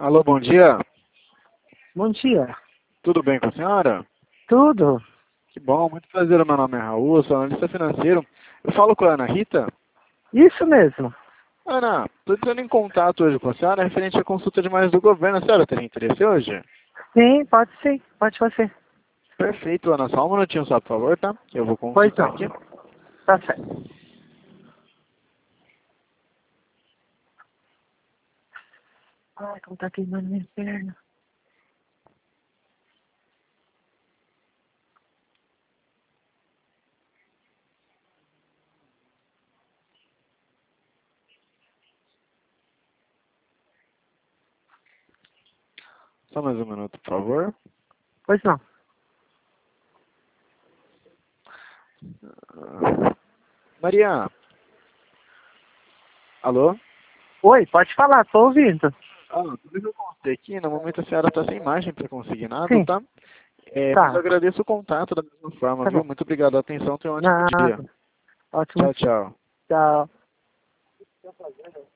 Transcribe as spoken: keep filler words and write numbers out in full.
Alô, bom dia. Bom dia. Tudo bem com a senhora? Tudo? Que bom, muito prazer. Meu nome é Raul, sou analista financeiro. Eu falo com a Ana Rita. Isso mesmo. Ana, estou entrando em contato hoje com a senhora referente à consulta de mais do governo. A senhora tem interesse hoje? Sim, pode sim. Pode fazer. Perfeito, Ana. Só um minutinho só, por favor, tá? Que eu vou Pois consultar não. aqui. Tá certo. Ai, como tá queimando minha perna. Só mais um minuto, por favor. Pois não. Ah, Maria. Alô? Oi, pode falar, tô ouvindo. Ah, tudo que eu consultei aqui, no momento a senhora está sem imagem pré-consignado, Sim, tá? É, mas eu tá. agradeço o contato da mesma forma, Tá viu? bom. Muito obrigado pela atenção. Tenha um ótimo dia. Nada. Ótimo. Tchau, tchau. Tchau.